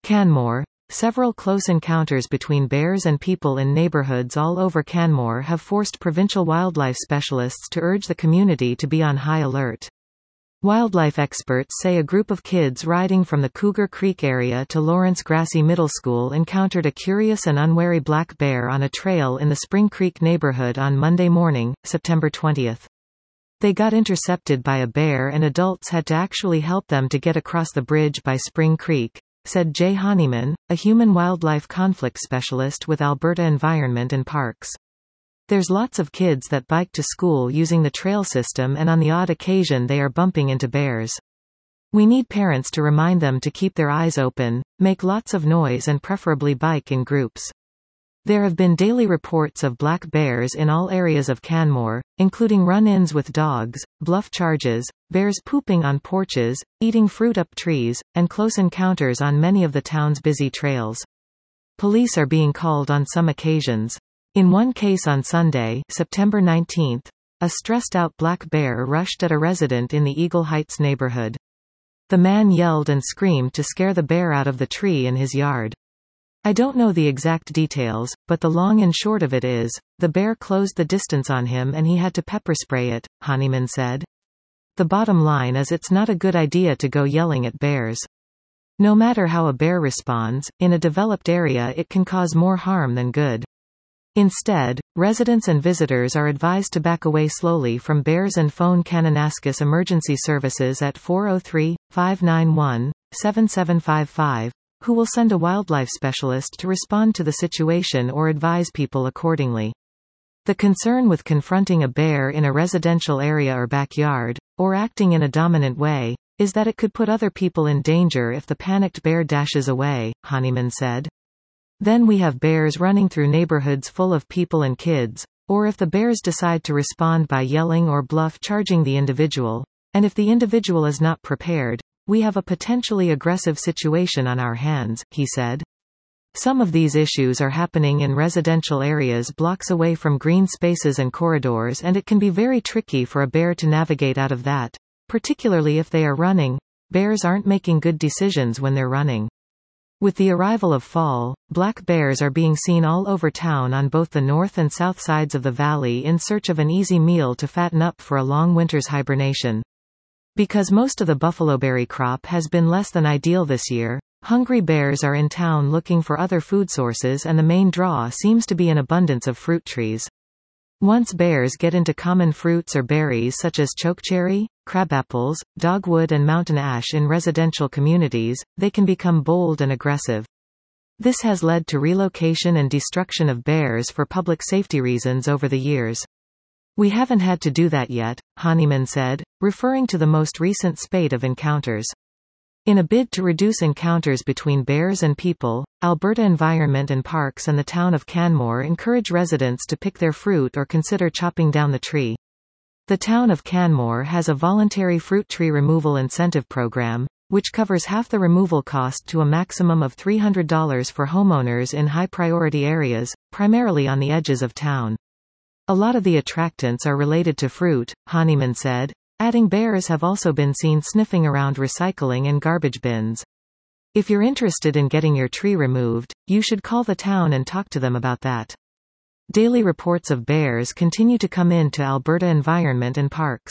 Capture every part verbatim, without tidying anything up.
Canmore. Several close encounters between bears and people in neighborhoods all over Canmore have forced provincial wildlife specialists to urge the community to be on high alert. Wildlife experts say a group of kids riding from the Cougar Creek area to Lawrence Grassy Middle School encountered a curious and unwary black bear on a trail in the Spring Creek neighborhood on Monday morning, September twentieth. They got intercepted by a bear and adults had to actually help them to get across the bridge by Spring Creek, said Jay Honeyman, a human-wildlife conflict specialist with Alberta Environment and Parks. There's lots of kids that bike to school using the trail system and on the odd occasion they are bumping into bears. We need parents to remind them to keep their eyes open, make lots of noise and preferably bike in groups. There have been daily reports of black bears in all areas of Canmore, including run-ins with dogs, bluff charges, bears pooping on porches, eating fruit up trees, and close encounters on many of the town's busy trails. Police are being called on some occasions. In one case on Sunday, September nineteenth, a stressed-out black bear rushed at a resident in the Eagle Heights neighborhood. The man yelled and screamed to scare the bear out of the tree in his yard. I don't know the exact details, but the long and short of it is, the bear closed the distance on him and he had to pepper spray it, Honeyman said. The bottom line is it's not a good idea to go yelling at bears. No matter how a bear responds, in a developed area it can cause more harm than good. Instead, residents and visitors are advised to back away slowly from bears and phone Kananaskis Emergency Services at four oh three, five nine one, seven seven five five, who will send a wildlife specialist to respond to the situation or advise people accordingly. The concern with confronting a bear in a residential area or backyard, or acting in a dominant way, is that it could put other people in danger if the panicked bear dashes away, Honeyman said. Then we have bears running through neighborhoods full of people and kids, or if the bears decide to respond by yelling or bluff charging the individual, and if the individual is not prepared, we have a potentially aggressive situation on our hands, he said. Some of these issues are happening in residential areas blocks away from green spaces and corridors, and it can be very tricky for a bear to navigate out of that, particularly if they are running. Bears aren't making good decisions when they're running. With the arrival of fall, black bears are being seen all over town on both the north and south sides of the valley in search of an easy meal to fatten up for a long winter's hibernation. Because most of the buffaloberry crop has been less than ideal this year, hungry bears are in town looking for other food sources, and the main draw seems to be an abundance of fruit trees. Once bears get into common fruits or berries such as chokecherry, crabapples, dogwood and mountain ash in residential communities, they can become bold and aggressive. This has led to relocation and destruction of bears for public safety reasons over the years. We haven't had to do that yet, Honeyman said, referring to the most recent spate of encounters. In a bid to reduce encounters between bears and people, Alberta Environment and Parks and the town of Canmore encourage residents to pick their fruit or consider chopping down the tree. The town of Canmore has a voluntary fruit tree removal incentive program, which covers half the removal cost to a maximum of three hundred dollars for homeowners in high-priority areas, primarily on the edges of town. A lot of the attractants are related to fruit, Honeyman said, adding bears have also been seen sniffing around recycling and garbage bins. If you're interested in getting your tree removed, you should call the town and talk to them about that. Daily reports of bears continue to come in to Alberta Environment and Parks.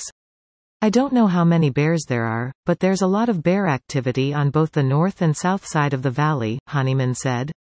I don't know how many bears there are, but there's a lot of bear activity on both the north and south side of the valley, Honeyman said.